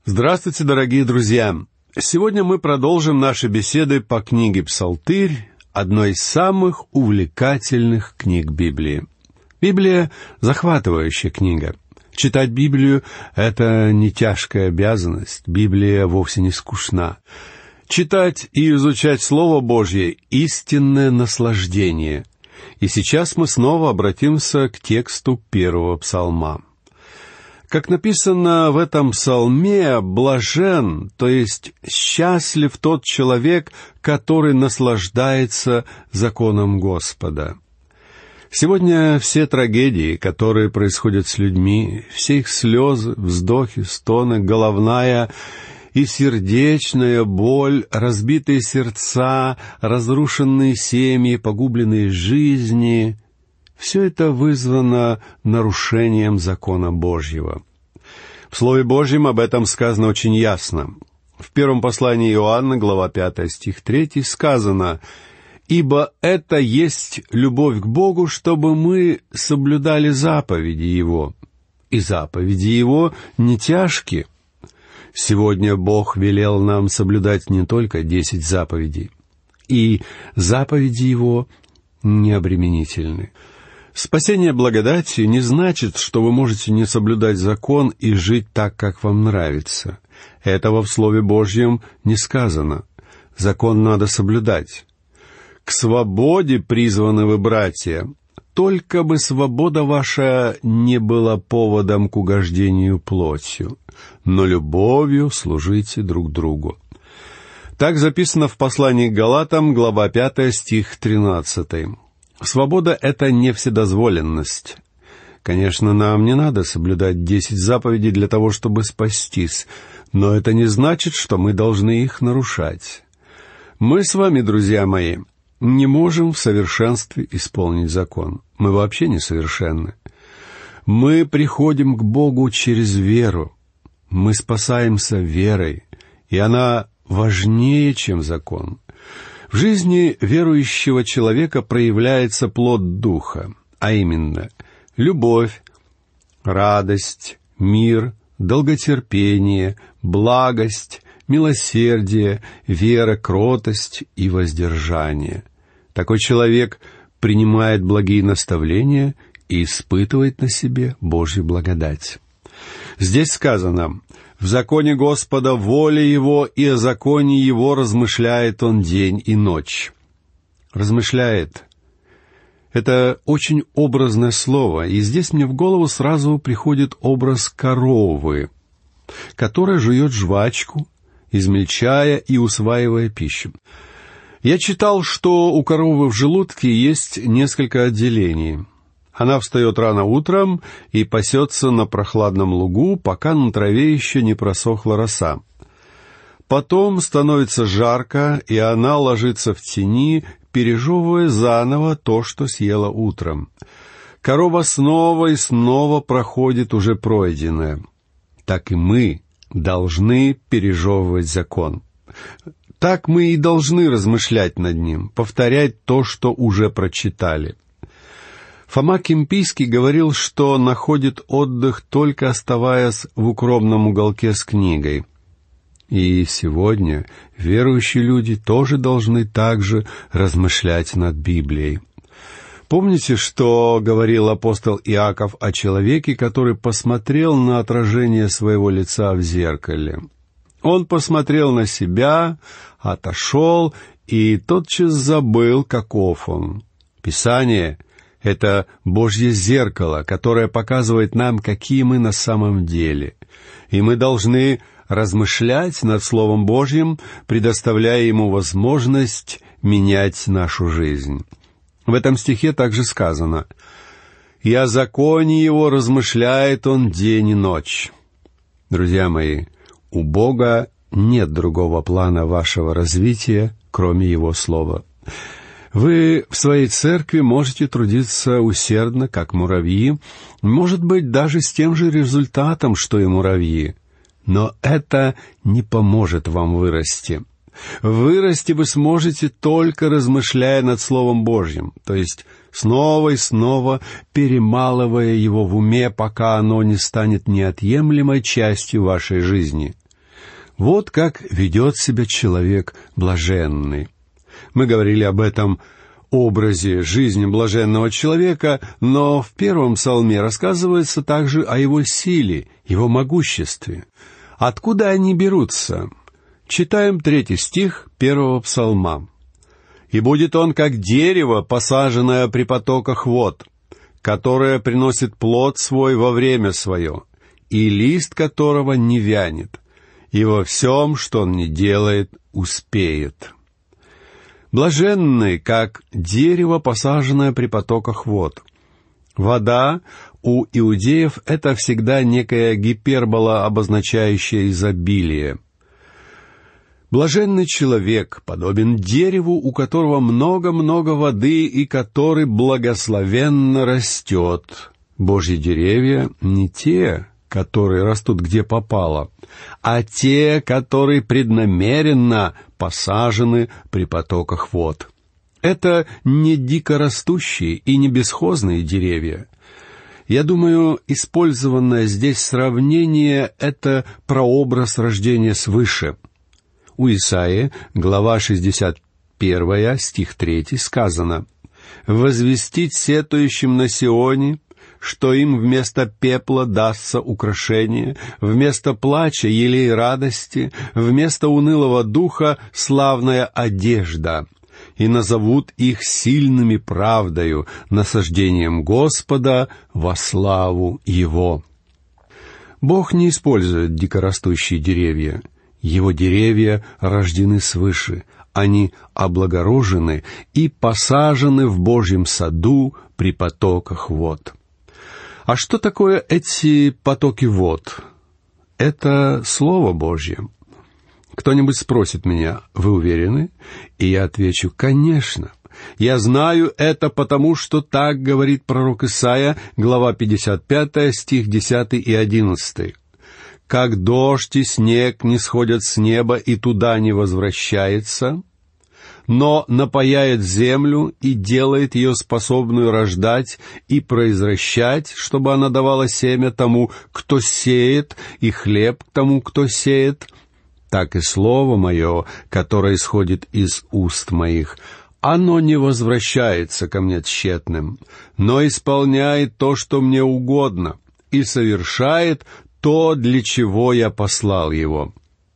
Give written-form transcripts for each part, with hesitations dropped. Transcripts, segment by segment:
Здравствуйте, дорогие друзья! Сегодня мы продолжим наши беседы по книге «Псалтырь», одной из самых увлекательных книг Библии. Библия — захватывающая книга. Читать Библию — это не тяжкая обязанность, Библия вовсе не скучна. Читать и изучать Слово Божье — истинное наслаждение. И сейчас мы снова обратимся к тексту первого псалма. Как написано в этом псалме, блажен, то есть счастлив тот человек, который наслаждается законом Господа. Сегодня все трагедии, которые происходят с людьми, все их слезы, вздохи, стоны, головная и сердечная боль, разбитые сердца, разрушенные семьи, погубленные жизни — все это вызвано нарушением закона Божьего. В Слове Божьем об этом сказано очень ясно. В первом послании Иоанна, глава 5, стих 3, сказано: «Ибо это есть любовь к Богу, чтобы мы соблюдали заповеди Его. И заповеди Его не тяжки». Сегодня Бог велел нам соблюдать не только 10 заповедей, и заповеди Его не обременительны. Спасение благодати не значит, что вы можете не соблюдать закон и жить так, как вам нравится. Этого в Слове Божьем не сказано. Закон надо соблюдать. К свободе призваны вы, братья, только бы свобода ваша не была поводом к угождению плотью, но любовью служите друг другу. Так записано в послании к Галатам, глава 5, стих 13. Свобода — это не вседозволенность. Конечно, нам не надо соблюдать 10 заповедей для того, чтобы спастись, но это не значит, что мы должны их нарушать. Мы с вами, друзья мои, не можем в совершенстве исполнить закон. Мы вообще несовершенны. Мы приходим к Богу через веру. Мы спасаемся верой, и она важнее, чем закон. В жизни верующего человека проявляется плод Духа, а именно любовь, радость, мир, долготерпение, благость, милосердие, вера, кротость и воздержание. Такой человек принимает благие наставления и испытывает на себе Божью благодать. Здесь сказано: «В законе Господа воля Его, и о законе Его размышляет Он день и ночь». Размышляет. Это очень образное слово, и здесь мне в голову сразу приходит образ коровы, которая жует жвачку, измельчая и усваивая пищу. Я читал, что у коровы в желудке есть несколько отделений. Она встает рано утром и пасется на прохладном лугу, пока на траве еще не просохла роса. Потом становится жарко, и она ложится в тени, пережевывая заново то, что съела утром. Корова снова и снова проходит уже пройденное. Так и мы должны пережевывать закон. Так мы и должны размышлять над ним, повторять то, что уже прочитали. Фома Кимпийский говорил, что находит отдых, только оставаясь в укромном уголке с книгой. И сегодня верующие люди тоже должны также размышлять над Библией. Помните, что говорил апостол Иаков о человеке, который посмотрел на отражение своего лица в зеркале? Он посмотрел на себя, отошел и тотчас забыл, каков он. Писание — это Божье зеркало, которое показывает нам, какие мы на самом деле. И мы должны размышлять над Словом Божьим, предоставляя Ему возможность менять нашу жизнь. В этом стихе также сказано: «И о законе Его размышляет он день и ночь». Друзья мои, у Бога нет другого плана вашего развития, кроме Его Слова. Вы в своей церкви можете трудиться усердно, как муравьи, может быть, даже с тем же результатом, что и муравьи. Но это не поможет вам вырасти. Вырасти вы сможете, только размышляя над Словом Божьим, то есть снова и снова перемалывая его в уме, пока оно не станет неотъемлемой частью вашей жизни. Вот как ведет себя человек блаженный. Мы говорили об этом образе жизни блаженного человека, но в первом псалме рассказывается также о его силе, его могуществе. Откуда они берутся? Читаем 3 стих 1 псалма. «И будет он, как дерево, посаженное при потоках вод, которое приносит плод свой во время свое, и лист которого не вянет, и во всем, что он не делает, успеет». Блаженный, как дерево, посаженное при потоках вод. Вода у иудеев — это всегда некая гипербола, обозначающая изобилие. Блаженный человек подобен дереву, у которого много-много воды и который благословенно растет. Божьи деревья не те, которые растут где попало, а те, которые преднамеренно посажены при потоках вод. Это не дикорастущие и не бесхозные деревья. Я думаю, использованное здесь сравнение — это прообраз рождения свыше. У Исаии, глава 61, стих 3, сказано: «Возвестить сетующим на Сионе, что им вместо пепла дастся украшение, вместо плача елей радости, вместо унылого духа славная одежда, и назовут их сильными правдою, насаждением Господа во славу Его». Бог не использует дикорастущие деревья. Его деревья рождены свыше, они облагорожены и посажены в Божьем саду при потоках вод. А что такое эти потоки вод? Это Слово Божье. Кто-нибудь спросит меня: вы уверены? И я отвечу: конечно. Я знаю это потому, что так говорит пророк Исаия, глава 55, стих 10 и 11. «Как дождь и снег не сходят с неба и туда не возвращается, но напояет землю и делает ее способную рождать и произращать, чтобы она давала семя тому, кто сеет, и хлеб тому, кто сеет, так и слово мое, которое исходит из уст моих, оно не возвращается ко мне тщетным, но исполняет то, что мне угодно, и совершает то, для чего я послал его».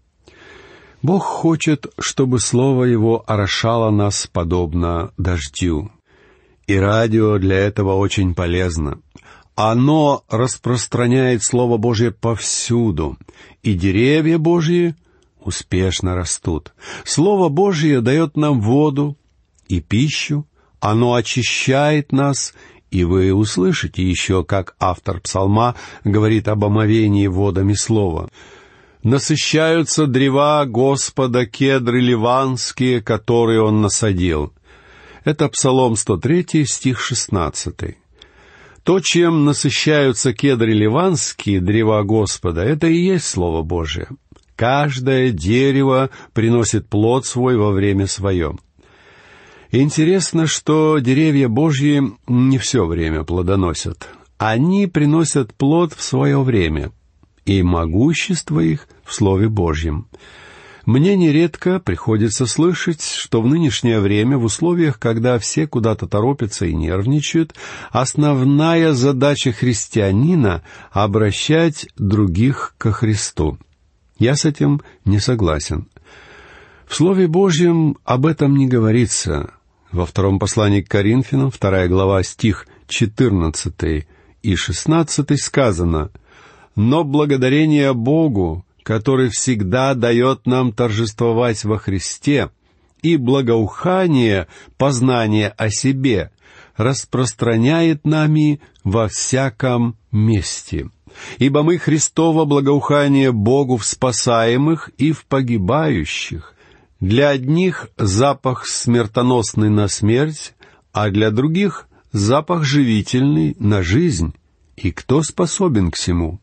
Бог хочет, чтобы Слово Его орошало нас подобно дождю. И радио для этого очень полезно. Оно распространяет Слово Божье повсюду, и деревья Божьи успешно растут. Слово Божье дает нам воду и пищу, оно очищает нас, и вы услышите еще, как автор псалма говорит об омовении водами Слова. «Насыщаются древа Господа, кедры ливанские, которые Он насадил». Это Псалом 103, стих 16. То, чем насыщаются кедры ливанские, древа Господа, это и есть Слово Божие. Каждое дерево приносит плод свой во время свое. Интересно, что деревья Божьи не все время плодоносят. Они приносят плод в свое время, и могущество их в Слове Божьем. Мне нередко приходится слышать, что в нынешнее время, в условиях, когда все куда-то торопятся и нервничают, основная задача христианина — обращать других ко Христу. Я с этим не согласен. В Слове Божьем об этом не говорится. Во втором послании к Коринфянам, 2 глава, стих 14 и 16 сказано: «Но благодарение Богу, который всегда дает нам торжествовать во Христе, и благоухание, познание о себе, распространяет нами во всяком месте. Ибо мы Христово благоухание Богу в спасаемых и в погибающих. Для одних запах смертоносный на смерть, а для других запах живительный на жизнь. И кто способен к сему?»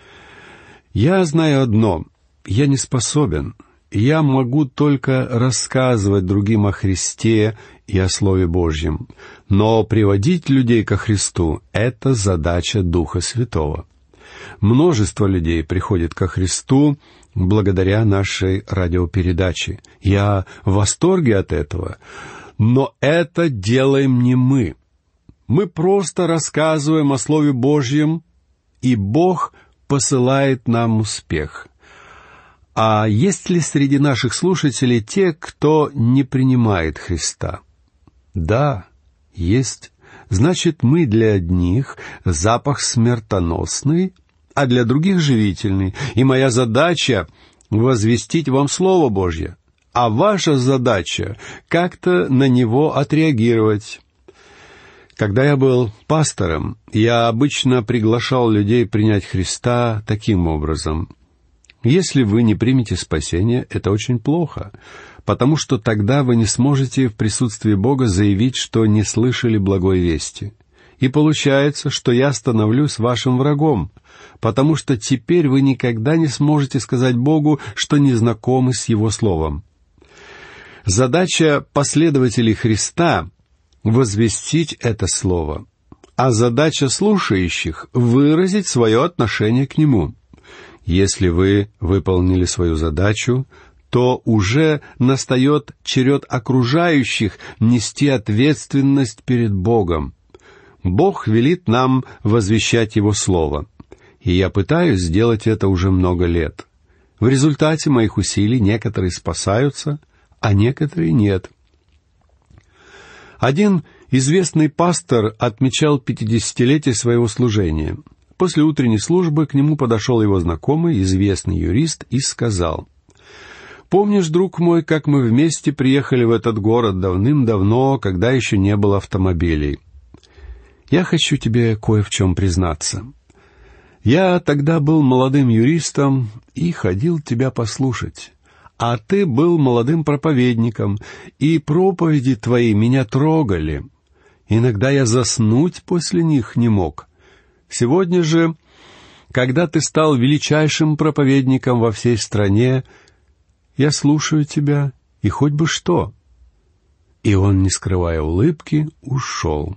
Я знаю одно: я не способен. Я могу только рассказывать другим о Христе и о Слове Божьем. Но приводить людей ко Христу — это задача Духа Святого. Множество людей приходит ко Христу благодаря нашей радиопередаче. Я в восторге от этого. Но это делаем не мы. Мы просто рассказываем о Слове Божьем, и Бог посылает нам успех. А есть ли среди наших слушателей те, кто не принимает Христа? Да, есть. Значит, мы для одних запах смертоносный, а для других живительный. И моя задача — возвестить вам Слово Божье, а ваша задача — как-то на него отреагировать. Когда я был пастором, я обычно приглашал людей принять Христа таким образом. Если вы не примете спасение, это очень плохо, потому что тогда вы не сможете в присутствии Бога заявить, что не слышали благой вести. И получается, что я становлюсь вашим врагом, потому что теперь вы никогда не сможете сказать Богу, что не знакомы с Его Словом. Задача последователей Христа — возвестить это Слово, а задача слушающих — выразить свое отношение к Нему. Если вы выполнили свою задачу, то уже настает черед окружающих нести ответственность перед Богом. Бог велит нам возвещать Его Слово, и я пытаюсь сделать это уже много лет. В результате моих усилий некоторые спасаются, а некоторые нет. Один известный пастор отмечал 50-летие своего служения. После утренней службы к нему подошел его знакомый, известный юрист, и сказал: «Помнишь, друг мой, как мы вместе приехали в этот город давным-давно, когда еще не было автомобилей? Я хочу тебе кое в чем признаться. Я тогда был молодым юристом и ходил тебя послушать, а ты был молодым проповедником, и проповеди твои меня трогали. Иногда я заснуть после них не мог. Сегодня же, когда ты стал величайшим проповедником во всей стране, я слушаю тебя, и хоть бы что». И он, не скрывая улыбки, ушел.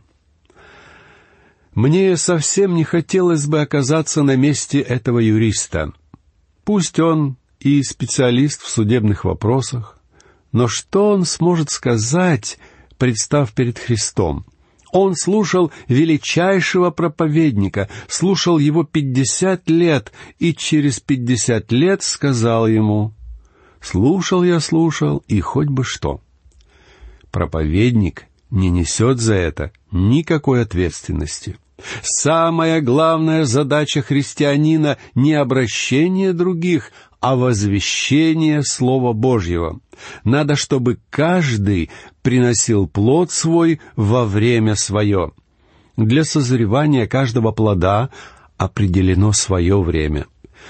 Мне совсем не хотелось бы оказаться на месте этого юриста. Пусть он и специалист в судебных вопросах, но что он сможет сказать, представ перед Христом? Он слушал величайшего проповедника, слушал его 50 лет, и через 50 лет сказал ему: «Слушал, и хоть бы что». Проповедник не несет за это никакой ответственности. Самая главная задача христианина — не обращение других, а возвещение Слова Божьего. Надо, чтобы каждый приносил плод свой во время свое. Для созревания каждого плода определено свое время.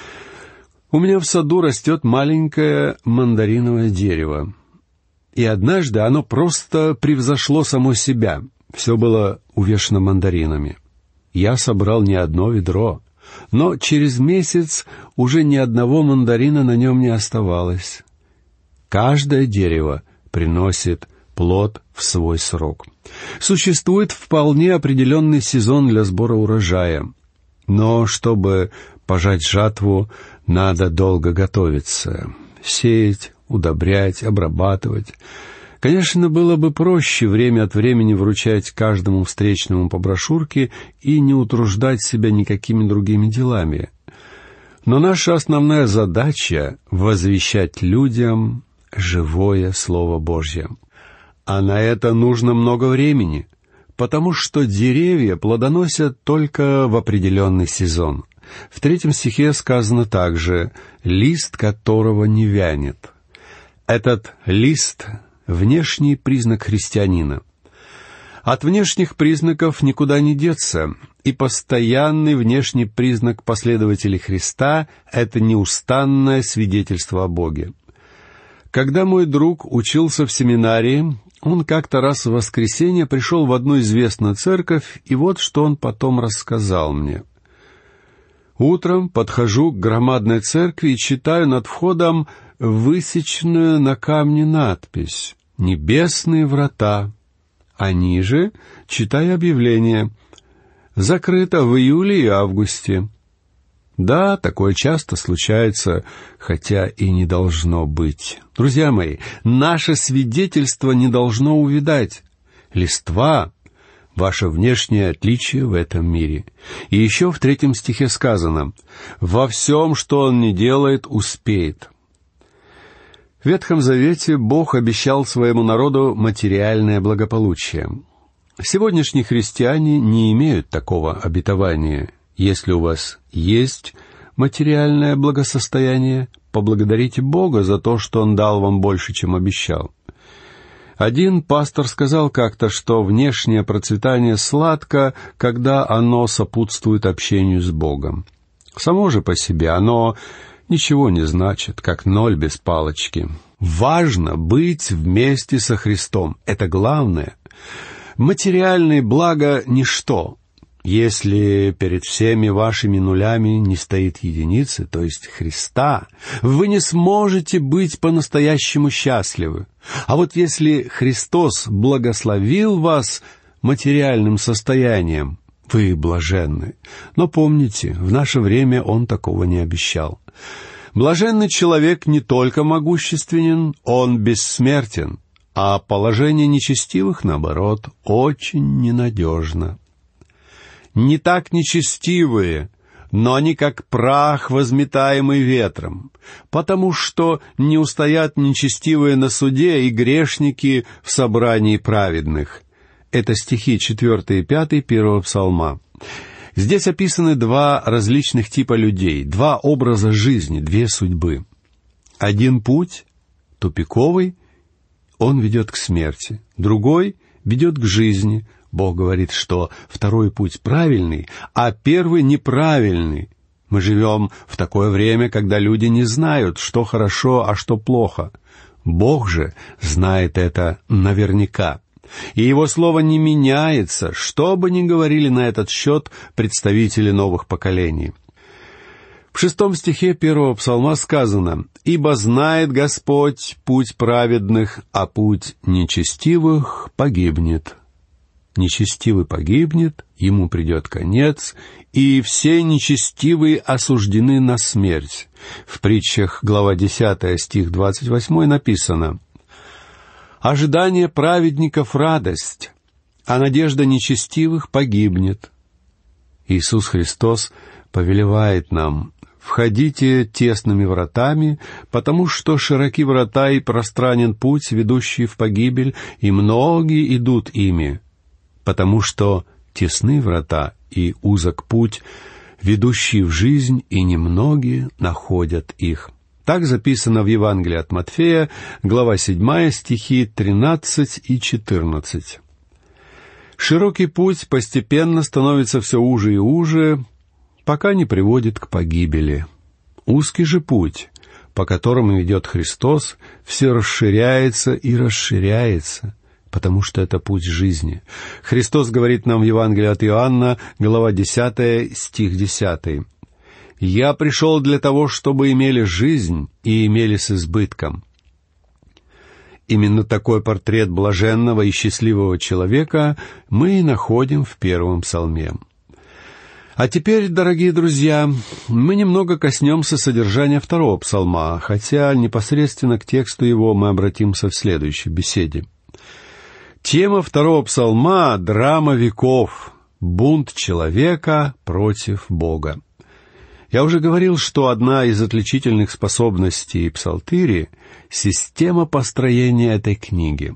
У меня в саду растет маленькое мандариновое дерево. И однажды оно просто превзошло само себя. Все было увешано мандаринами. Я собрал не одно ведро, но через месяц уже ни одного мандарина на нем не оставалось. Каждое дерево приносит плод в свой срок. Существует вполне определенный сезон для сбора урожая. Но чтобы пожать жатву, надо долго готовиться. Сеять, удобрять, обрабатывать. Конечно, было бы проще время от времени вручать каждому встречному по брошюрке и не утруждать себя никакими другими делами. Но наша основная задача — возвещать людям живое Слово Божье. А на это нужно много времени, потому что деревья плодоносят только в определенный сезон. В 3 стихе сказано также: «лист которого не вянет». Этот лист — внешний признак христианина. От внешних признаков никуда не деться, и постоянный внешний признак последователей Христа — это неустанное свидетельство о Боге. Когда мой друг учился в семинарии, он как-то раз в воскресенье пришел в одну известную церковь, и вот что он потом рассказал мне. «Утром подхожу к громадной церкви и читаю над входом высеченную на камне надпись «Небесные врата», а ниже читаю объявление «Закрыто в июле и августе». Да, такое часто случается, хотя и не должно быть. Друзья мои, наше свидетельство не должно увядать. Листва — ваше внешнее отличие в этом мире. И еще в 3 стихе сказано: «Во всем, что он ни делает, успеет». В Ветхом Завете Бог обещал своему народу материальное благополучие. Сегодняшние христиане не имеют такого обетования. Если у вас есть материальное благосостояние, поблагодарите Бога за то, что Он дал вам больше, чем обещал. Один пастор сказал как-то, что внешнее процветание сладко, когда оно сопутствует общению с Богом. Само же по себе оно ничего не значит, как ноль без палочки. Важно быть вместе со Христом. Это главное. Материальные блага — ничто. Если перед всеми вашими нулями не стоит единицы, то есть Христа, вы не сможете быть по-настоящему счастливы. А вот если Христос благословил вас материальным состоянием, вы блаженны. Но помните, в наше время Он такого не обещал. Блаженный человек не только могущественен, он бессмертен, а положение нечестивых, наоборот, очень ненадежно. Не так нечестивые, но они как прах, возметаемый ветром, потому что не устоят нечестивые на суде и грешники в собрании праведных. Это стихи 4 и 5 1 Псалма. Здесь описаны 2 различных типа людей, 2 образа жизни, 2 судьбы. Один путь, тупиковый, он ведет к смерти. Другой ведет к жизни. Бог говорит, что второй путь правильный, а первый неправильный. Мы живем в такое время, когда люди не знают, что хорошо, а что плохо. Бог же знает это наверняка. И Его Слово не меняется, что бы ни говорили на этот счет представители новых поколений. В 6 стихе 1 Псалма сказано: «Ибо знает Господь путь праведных, а путь нечестивых погибнет». Нечестивый погибнет, ему придет конец, и все нечестивые осуждены на смерть. В притчах, глава 10, стих 28 написано: «Ожидание праведников — радость, а надежда нечестивых погибнет». Иисус Христос повелевает нам: «Входите тесными вратами, потому что широки врата и пространен путь, ведущий в погибель, и многие идут ими, потому что тесны врата и узок путь, ведущий в жизнь, и немногие находят их». Так записано в Евангелии от Матфея, глава 7, стихи 13 и 14. Широкий путь постепенно становится все уже и уже, пока не приводит к погибели. Узкий же путь, по которому идет Христос, все расширяется и расширяется, потому что это путь жизни. Христос говорит нам в Евангелии от Иоанна, глава 10, стих 10. «Я пришел для того, чтобы имели жизнь и имели с избытком». Именно такой портрет блаженного и счастливого человека мы и находим в 1 Псалме. А теперь, дорогие друзья, мы немного коснемся содержания 2 Псалма, хотя непосредственно к тексту его мы обратимся в следующей беседе. Тема 2 Псалма — драма веков, бунт человека против Бога. Я уже говорил, что одна из отличительных способностей Псалтыри — система построения этой книги.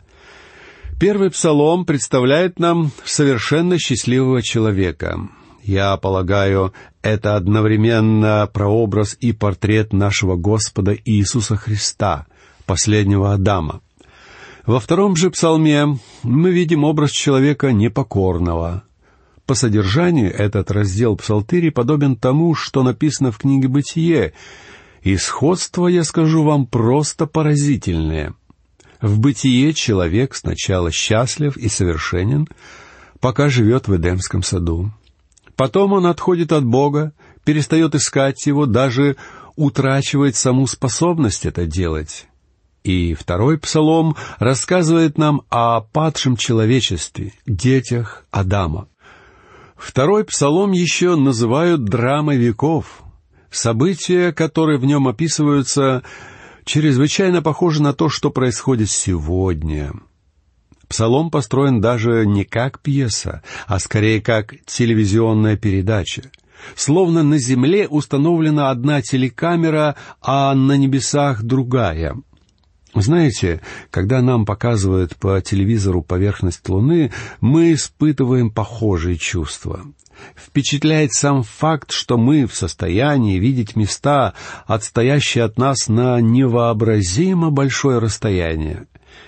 1 Псалом представляет нам совершенно счастливого человека. Я полагаю, это одновременно прообраз и портрет нашего Господа Иисуса Христа, последнего Адама. Во 2 же Псалме мы видим образ человека непокорного. По содержанию этот раздел Псалтыри подобен тому, что написано в книге «Бытие», и сходство, я скажу вам, просто поразительное. В «Бытие» человек сначала счастлив и совершенен, пока живет в Эдемском саду. Потом он отходит от Бога, перестает искать Его, даже утрачивает саму способность это делать. И 2 Псалом рассказывает нам о падшем человечестве, детях Адама. Второй псалом еще называют драмой веков. События, которые в нем описываются, чрезвычайно похожи на то, что происходит сегодня. Псалом построен даже не как пьеса, а скорее как телевизионная передача. Словно на земле установлена одна телекамера, а на небесах другая. Знаете, когда нам показывают по телевизору поверхность Луны, мы испытываем похожие чувства. Впечатляет сам факт, что мы в состоянии видеть места, отстоящие от нас на невообразимо большое расстояние.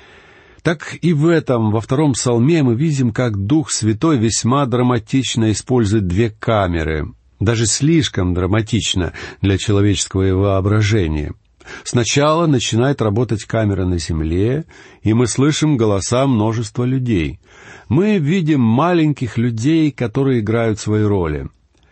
Так и в этом, во втором псалме, мы видим, как Дух Святой весьма драматично использует две камеры, даже слишком драматично для человеческого воображения. Сначала начинает работать камера на земле, и мы слышим голоса множества людей. Мы видим маленьких людей, которые играют свои роли.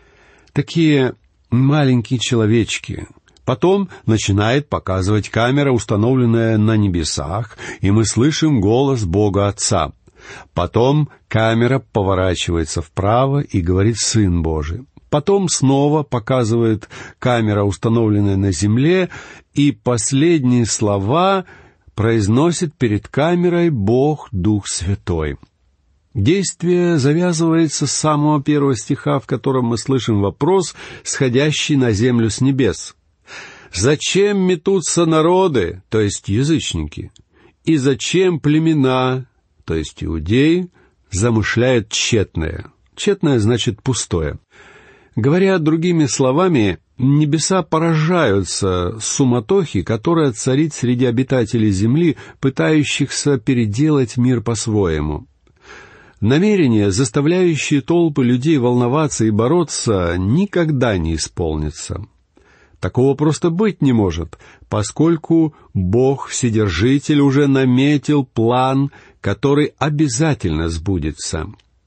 Такие маленькие человечки. Потом начинает показывать камера, установленная на небесах, и мы слышим голос Бога Отца. Потом камера поворачивается вправо и говорит Сын Божий. Потом снова показывает камера, установленная на земле, и последние слова произносит перед камерой Бог Дух Святой. Действие завязывается с самого первого стиха, в котором мы слышим вопрос, сходящий на землю с небес. «Зачем метутся народы, то есть язычники, и зачем племена, то есть иудеи, замышляют тщетное?» Тщетное значит пустое. Говоря другими словами, небеса поражаются суматохе, которая царит среди обитателей земли, пытающихся переделать мир по-своему. Намерения, заставляющие толпы людей волноваться и бороться, никогда не исполнятся. Такого просто быть не может, поскольку Бог Вседержитель уже наметил план, который обязательно сбудется.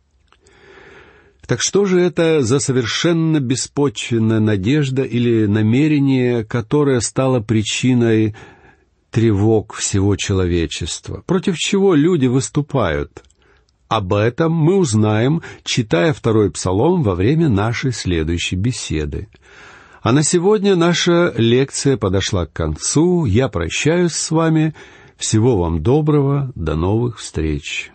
Так что же это за совершенно беспочвенная надежда или намерение, которое стало причиной тревог всего человечества? Против чего люди выступают? Об этом мы узнаем, читая второй псалом во время нашей следующей беседы. А на сегодня наша лекция подошла к концу. Я прощаюсь с вами. Всего вам доброго. До новых встреч.